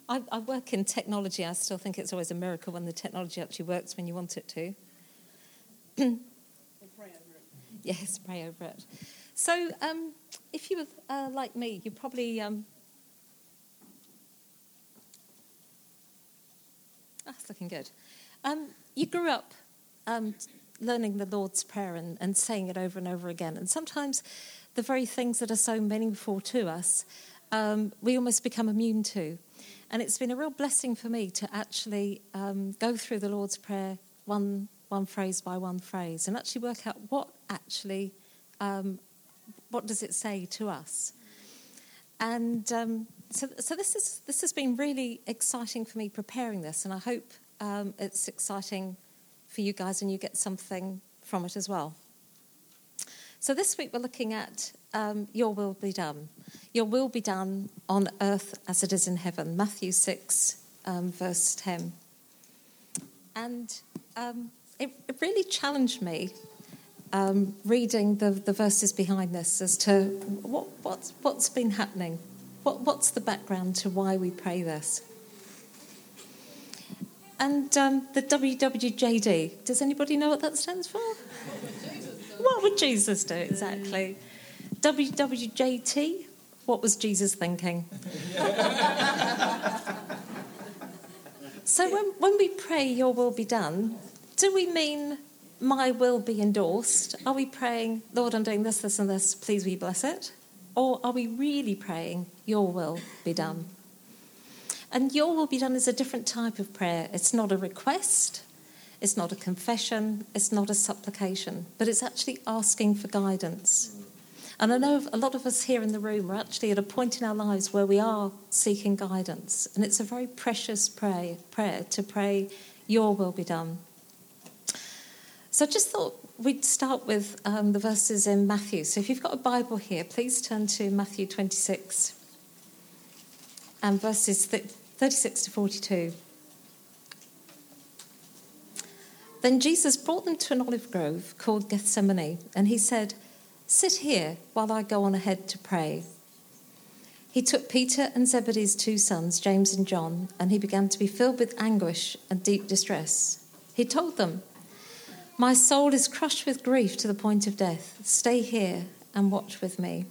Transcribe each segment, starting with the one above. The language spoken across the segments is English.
I work in technology. I still think it's always a miracle when the technology actually works when you want it to. We'll pray over it. Yes, pray over it. So if you were like me, you probably... That's looking good. You grew up learning the Lord's Prayer and saying it over and over again. And sometimes the very things that are so meaningful to us, we almost become immune to. And it's been a real blessing for me to actually go through the Lord's Prayer one phrase by one phrase and actually work out what does it say to us. And so this has been really exciting for me preparing this, and I hope it's exciting for you guys and you get something from it as well. So this week we're looking at Your Will Be Done. Your will be done on earth as it is in heaven. Matthew 6, verse 10. And it really challenged me reading the verses behind this as to what's been happening. What's the background to why we pray this? And the WWJD, does anybody know what that stands for? What would Jesus do, exactly? WWJT, what was Jesus thinking? So when we pray, Your will be done, do we mean my will be endorsed? Are we praying, Lord, I'm doing this, this and this, please will you bless it? Or are we really praying, Your will be done? And Your will be done is a different type of prayer. It's not a request, it's not a confession, it's not a supplication, but it's actually asking for guidance. And I know a lot of us here in the room are actually at a point in our lives where we are seeking guidance. And it's a very precious prayer to pray, Your will be done. So I just thought we'd start with the verses in Matthew. So if you've got a Bible here, please turn to Matthew 26 and verses 36 to 42. Then Jesus brought them to an olive grove called Gethsemane, and he said, "Sit here while I go on ahead to pray." He took Peter and Zebedee's 2 sons, James and John, and he began to be filled with anguish and deep distress. He told them, "My soul is crushed with grief to the point of death. Stay here and watch with me."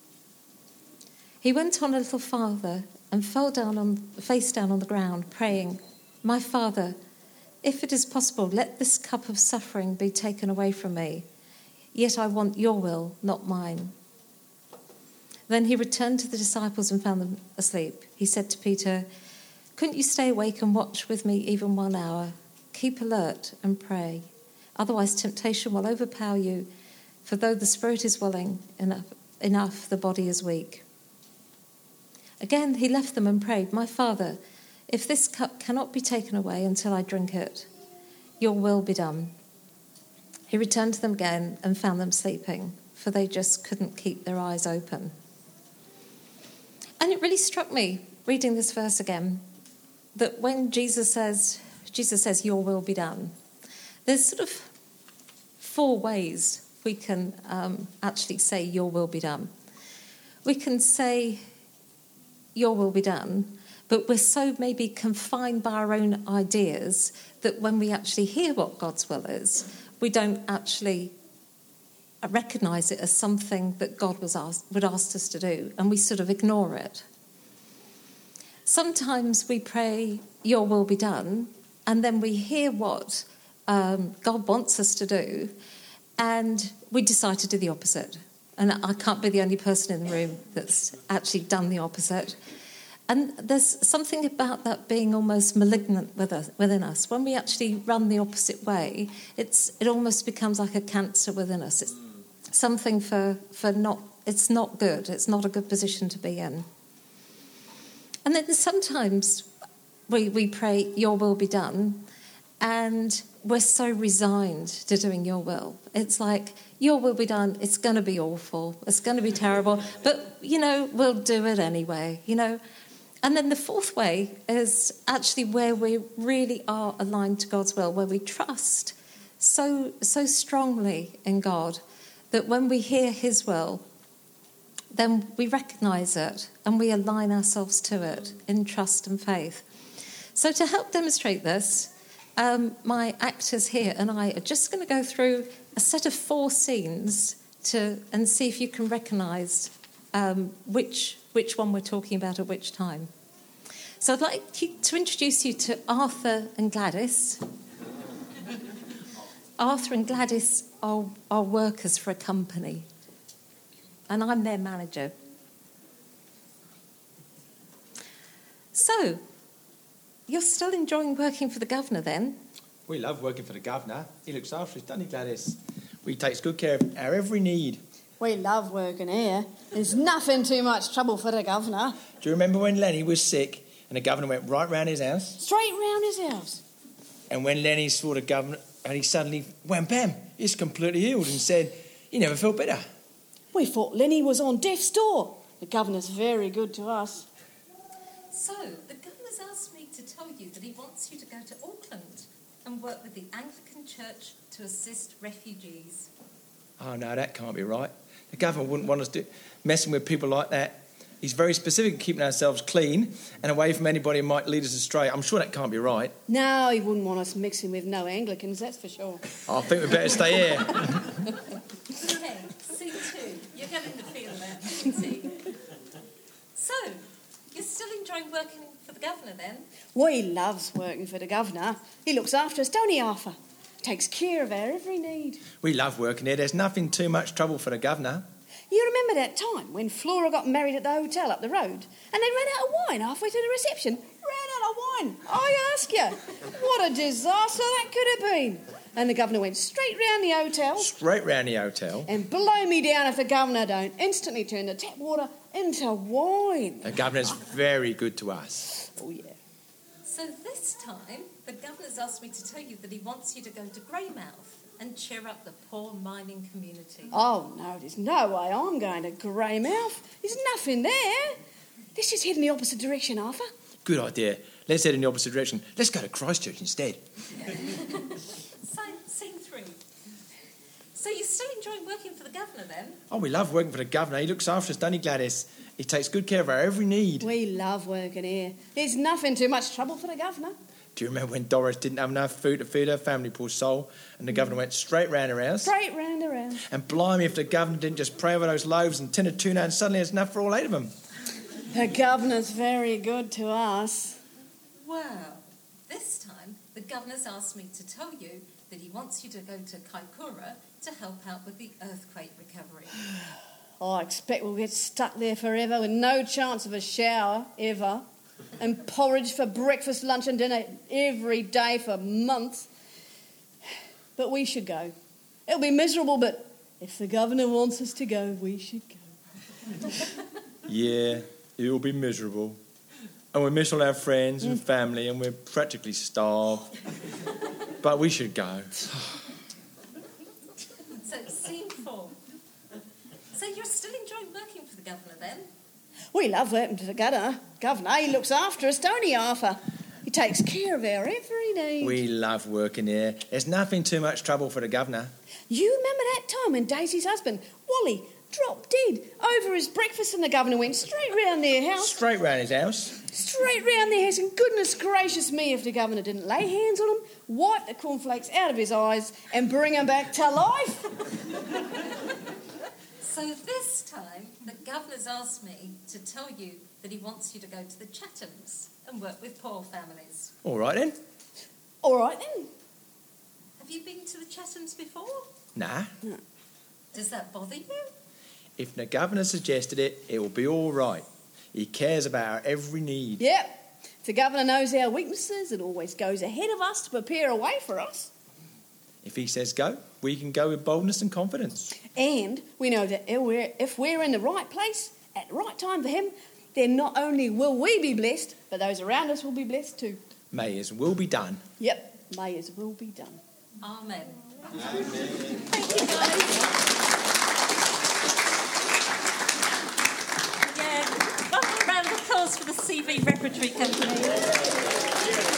He went on a little farther and fell down face down on the ground, praying, "My Father, if it is possible, let this cup of suffering be taken away from me. Yet I want Your will, not mine." Then he returned to the disciples and found them asleep. He said to Peter, "Couldn't you stay awake and watch with me even 1 hour? Keep alert and pray. Otherwise temptation will overpower you, for though the spirit is willing, enough the body is weak." Again he left them and prayed, "My Father, if this cup cannot be taken away until I drink it, Your will be done." He returned to them again and found them sleeping, for they just couldn't keep their eyes open. And it really struck me, reading this verse again, that when Jesus says, "Your will be done," there's sort of 4 ways we can actually say Your will be done. We can say Your will be done, but we're so maybe confined by our own ideas that when we actually hear what God's will is, we don't actually recognise it as something that God would ask us to do, and we sort of ignore it. Sometimes we pray, "Your will be done," and then we hear what God wants us to do, and we decide to do the opposite. And I can't be the only person in the room that's actually done the opposite. And there's something about that being almost malignant within us. When we actually run the opposite way, it almost becomes like a cancer within us. It's something it's not good. It's not a good position to be in. And then sometimes we pray, "Your will be done," and we're so resigned to doing Your will. It's like, "Your will be done, it's going to be awful, it's going to be terrible, but, we'll do it anyway, And then the 4th way is actually where we really are aligned to God's will, where we trust so strongly in God that when we hear His will, then we recognise it and we align ourselves to it in trust and faith. So to help demonstrate this, my actors here and I are just going to go through a set of 4 scenes and see if you can recognise which one we're talking about at which time. So I'd like to introduce you to Arthur and Gladys. Arthur and Gladys are workers for a company, and I'm their manager. So, you're still enjoying working for the governor then? We love working for the governor. He looks after us, doesn't he, Gladys? He takes good care of our every need. We love working here. There's nothing too much trouble for the governor. Do you remember when Lenny was sick and the governor went right round his house? Straight round his house. And when Lenny saw the governor, and he suddenly, wham, bam, he's completely healed and said he never felt better. We thought Lenny was on death's door. The governor's very good to us. So, the governor's asked me to tell you that he wants you to go to Auckland and work with the Anglican Church to assist refugees. Oh, no, that can't be right. The governor wouldn't want us messing with people like that. He's very specific in keeping ourselves clean and away from anybody who might lead us astray. I'm sure that can't be right. No, he wouldn't want us mixing with no Anglicans, that's for sure. I think we'd better stay here. Okay, scene 2. You're getting the feel of that, I can see. So, you're still enjoying working for the governor then? Well, he loves working for the governor. He looks after us, don't he, Arthur? Takes care of our every need. We love working here. There's nothing too much trouble for the governor. You remember that time when Flora got married at the hotel up the road and they ran out of wine halfway through the reception? Ran out of wine, I ask you. What a disaster that could have been. And the governor went straight round the hotel. Straight round the hotel. And blow me down if the governor don't instantly turn the tap water into wine. The governor's very good to us. Oh, yeah. So this time, the governor's asked me to tell you that he wants you to go to Greymouth and cheer up the poor mining community. Oh, no, there's no way I'm going to Greymouth. There's nothing there. Let's just head in the opposite direction, Arthur. Good idea. Let's head in the opposite direction. Let's go to Christchurch instead. Scene 3. So you're still enjoying working for the governor then? Oh, we love working for the governor. He looks after us, doesn't he, Gladys? He takes good care of our every need. We love working here. There's nothing too much trouble for the governor. Do you remember when Doris didn't have enough food to feed her family, poor soul, and the governor went straight round her house? Straight round around. And blimey, if the governor didn't just pray over those loaves and tin of tuna and suddenly there's enough for all 8 of them. The governor's very good to us. Well, this time the governor's asked me to tell you that he wants you to go to Kaikoura to help out with the earthquake recovery. I expect we'll get stuck there forever with no chance of a shower, ever. And porridge for breakfast, lunch and dinner every day for months. But we should go. It'll be miserable, but if the governor wants us to go, we should go. Yeah, it'll be miserable. And we miss all our friends and family and we're practically starved. But we should go. So, scene 4. So you're still enjoying working for the governor then? We love working for the governor. He looks after us, don't he, Arthur? He takes care of our every need. We love working here. There's nothing too much trouble for the governor. You remember that time when Daisy's husband, Wally, dropped dead over his breakfast and the governor went straight round their house? Straight round his house. Straight round their house, and goodness gracious me if the governor didn't lay hands on him, wipe the cornflakes out of his eyes and bring him back to life. So this time, the governor's asked me to tell you that he wants you to go to the Chathams and work with poor families. All right then. All right then. Have you been to the Chathams before? Nah. Does that bother you? If the governor suggested it, it will be all right. He cares about our every need. Yep. If the governor knows our weaknesses and always goes ahead of us to prepare a way for us. If he says go, we can go with boldness and confidence. And we know that if we're in the right place at the right time for him, then not only will we be blessed, but those around us will be blessed too. May his will be done. Yep, may his will be done. Amen. Amen. Thank you, guys. Yeah, one round of applause for the CV Repertory Company.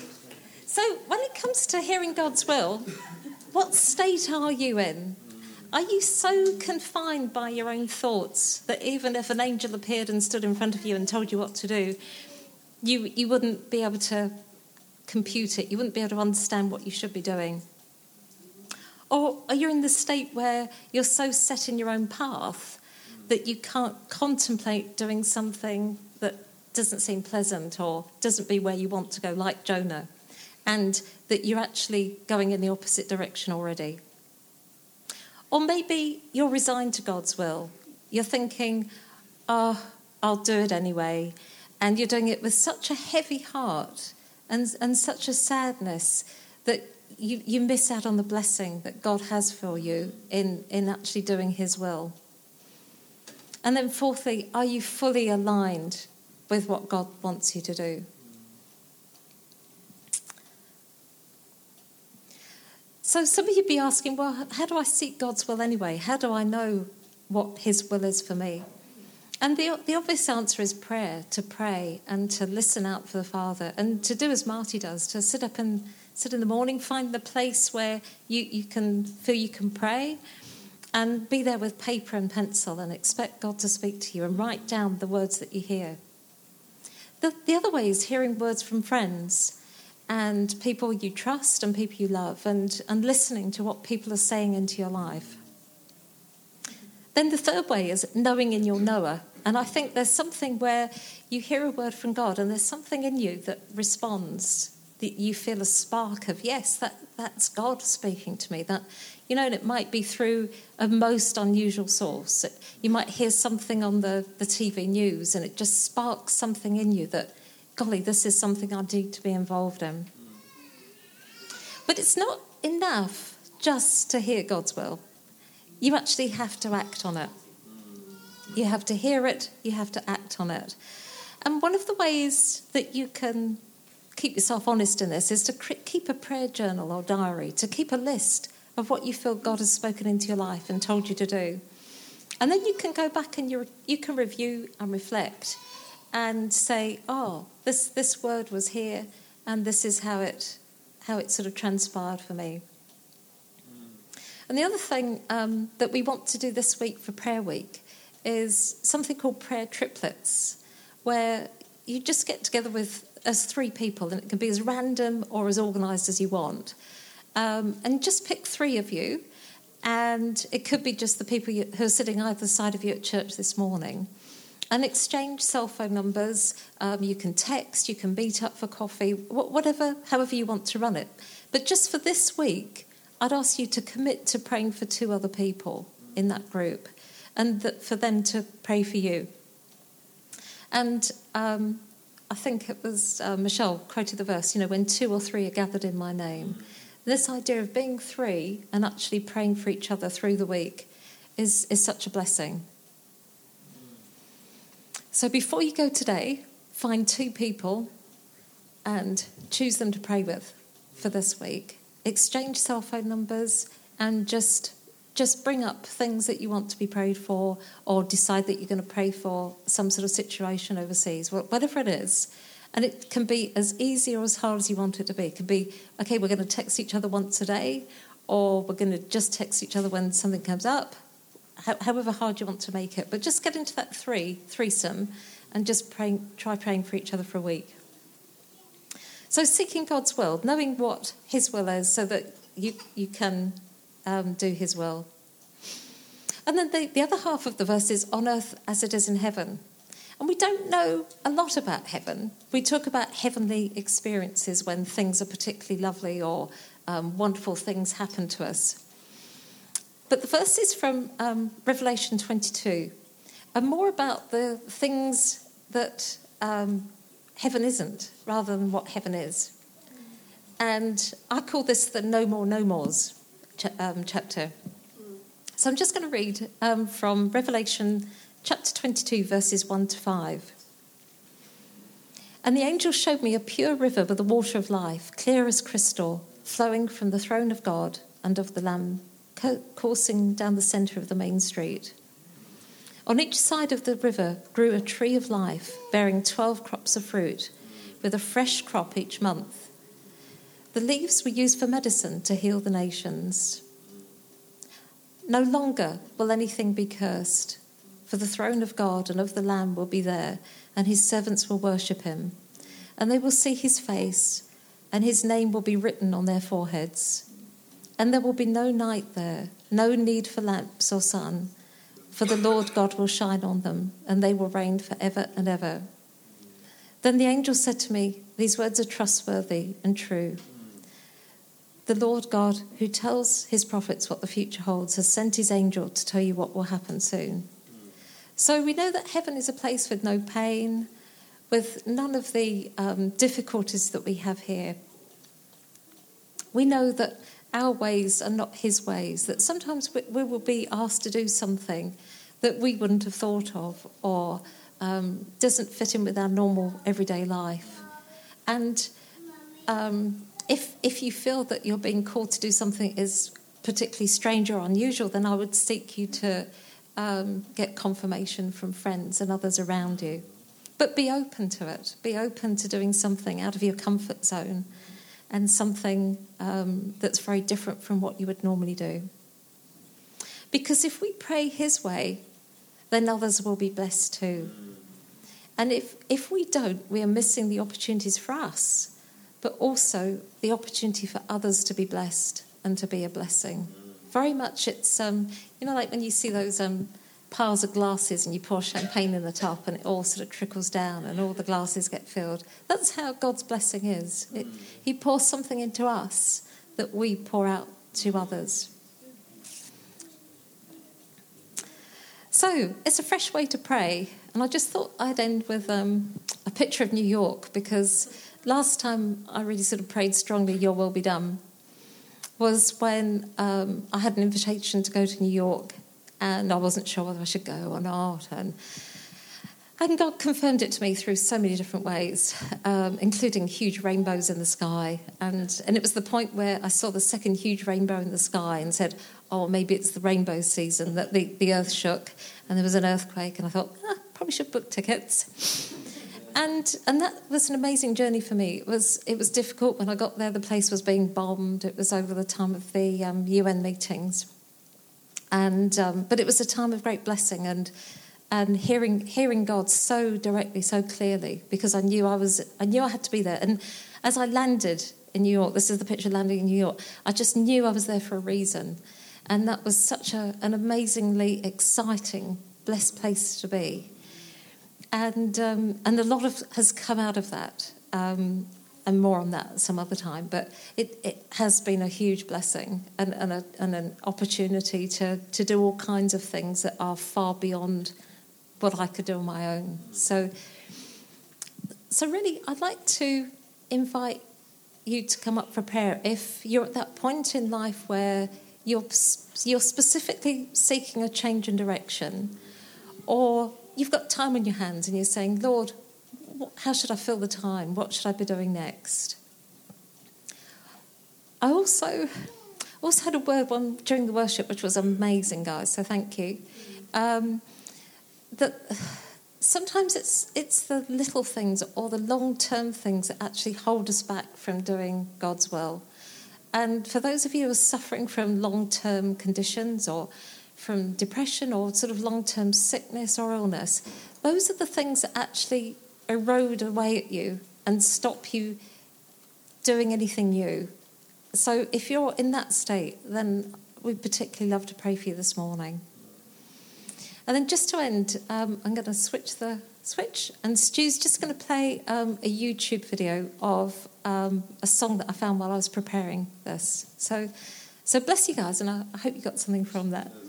So, when it comes to hearing God's will, what state are you in? Are you so confined by your own thoughts that even if an angel appeared and stood in front of you and told you what to do, you wouldn't be able to compute it? You wouldn't be able to understand what you should be doing? Or are you in the state where you're so set in your own path that you can't contemplate doing something that doesn't seem pleasant or doesn't be where you want to go, like Jonah, and that you're actually going in the opposite direction already? Or maybe you're resigned to God's will. You're thinking, oh, I'll do it anyway. And you're doing it with such a heavy heart and such a sadness that you miss out on the blessing that God has for you in actually doing his will. And then fourthly, are you fully aligned with what God wants you to do? So some of you be asking, well, how do I seek God's will anyway? How do I know what his will is for me? And the obvious answer is prayer, to pray and to listen out for the Father and to do as Marty does, to sit in the morning, find the place where you can feel you can pray and be there with paper and pencil and expect God to speak to you and write down the words that you hear. The other way is hearing words from friends and people you trust and people you love and listening to what people are saying into your life. Then the third way is knowing in your knower. And I think there's something where you hear a word from God and there's something in you that responds, that you feel a spark of, yes, that's God speaking to me. That, and it might be through a most unusual source. You might hear something on the TV news and it just sparks something in you that, golly, this is something I need to be involved in. But it's not enough just to hear God's will. You actually have to act on it. You have to hear it, you have to act on it. And one of the ways that you can keep yourself honest in this is to keep a prayer journal or diary, to keep a list of what you feel God has spoken into your life and told you to do. And then you can go back and you can review and reflect and say, oh, this word was here and this is how it sort of transpired for me. And the other thing that we want to do this week for Prayer Week is something called prayer triplets, where you just get together as 3 people, and it can be as random or as organised as you want. And just pick 3 of you, and it could be just the people who are sitting either side of you at church this morning, and exchange cell phone numbers. You can text, you can meet up for coffee, however you want to run it. But just for this week, I'd ask you to commit to praying for 2 other people in that group and for them to pray for you. And I think it was Michelle quoted the verse, when 2 or 3 are gathered in my name. This idea of being 3 and actually praying for each other through the week is such a blessing. So before you go today, find 2 people and choose them to pray with for this week. Exchange cell phone numbers and just bring up things that you want to be prayed for, or decide that you're going to pray for some sort of situation overseas, whatever it is. And it can be as easy or as hard as you want it to be. It could be, okay, we're going to text each other once a day, or we're going to just text each other when something comes up, however hard you want to make it. But just get into that threesome and just try praying for each other for a week. So seeking God's will, knowing what his will is so that you can do his will. And then the other half of the verse is on earth as it is in heaven. And we don't know a lot about heaven. We talk about heavenly experiences when things are particularly lovely or wonderful things happen to us. But the verse is from Revelation 22, and more about the things that heaven isn't, rather than what heaven is. And I call this the No More, No Mores chapter. So I'm just going to read from Revelation chapter 22, verses 1 to 5. And the angel showed me a pure river with the water of life, clear as crystal, flowing from the throne of God and of the Lamb, coursing down the centre of the main street. On each side of the river grew a tree of life, bearing 12 crops of fruit, with a fresh crop each month. The leaves were used for medicine to heal the nations. No longer will anything be cursed, for the throne of God and of the Lamb will be there, and his servants will worship him. And they will see his face, and his name will be written on their foreheads. And there will be no night there, no need for lamps or sun, for the Lord God will shine on them, and they will reign forever and ever. Then the angel said to me, these words are trustworthy and true. The Lord God, who tells his prophets what the future holds, has sent his angel to tell you what will happen soon. So we know that heaven is a place with no pain, with none of the difficulties that we have here. We know that our ways are not his ways, that sometimes we will be asked to do something that we wouldn't have thought of or doesn't fit in with our normal everyday life. And if you feel that you're being called to do something is particularly strange or unusual, then I would seek you to get confirmation from friends and others around you. But be open to it. Be open to doing something out of your comfort zone and something that's very different from what you would normally do. Because if we pray his way, then others will be blessed too. And if we don't, we are missing the opportunities for us, but also the opportunity for others to be blessed and to be a blessing. Very much it's, like when you see those piles of glasses and you pour champagne in the top and it all sort of trickles down and all the glasses get filled. That's how God's blessing is. He pours something into us that we pour out to others. So it's a fresh way to pray. And I just thought I'd end with a picture of New York, because last time I really sort of prayed strongly, your will be done, was when I had an invitation to go to New York and I wasn't sure whether I should go or not. And God confirmed it to me through so many different ways, including huge rainbows in the sky. And it was the point where I saw the second huge rainbow in the sky and said, oh, maybe it's the rainbow season, that the earth shook and there was an earthquake. And I thought, probably should book tickets. And that was an amazing journey for me. It was difficult. When I got there, the place was being bombed. It was over the time of the UN meetings. But it was a time of great blessing and hearing God so directly, so clearly, because I knew I had to be there. And as I landed in New York, this is the picture of landing in New York, I just knew I was there for a reason. And that was such an amazingly exciting, blessed place to be. And a lot has come out of that, and more on that some other time. But it has been a huge blessing and an opportunity to do all kinds of things that are far beyond what I could do on my own. So really, I'd like to invite you to come up for prayer. If you're at that point in life where you're specifically seeking a change in direction, or you've got time on your hands and you're saying, Lord, how should I fill the time? What should I be doing next? I also had a word during the worship, which was amazing, guys, so thank you. That sometimes it's the little things or the long-term things that actually hold us back from doing God's will. And for those of you who are suffering from long-term conditions or from depression or sort of long-term sickness or illness, those are the things that actually erode away at you and stop you doing anything new. So if you're in that state, then we'd particularly love to pray for you this morning. And then just to end, I'm going to switch, and Stu's just going to play a YouTube video of a song that I found while I was preparing this. So bless you guys, and I hope you got something from that.